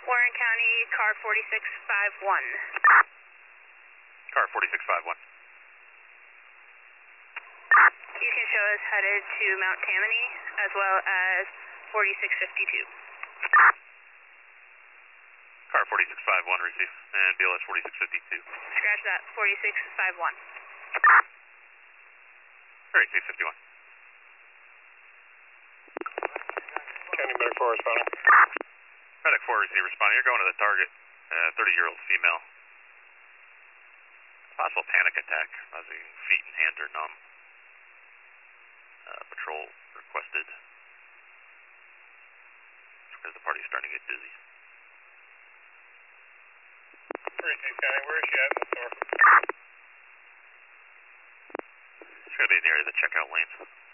Warren County, car 4651. Car 4651. You can show us headed to Mount Tammany as well as 4652. Car 4651, receive, and BLS 4652. Scratch that, 4651. Receive 51. County Medic 4 responding. Medic 4, receive, responding. You're going to the target, 30-year-old female. Possible panic attack, causing feet and hands are numb. Patrol requested. Because the party's starting to get busy. Receive County, where is she at in the store? She's going to be in the area of the checkout lanes.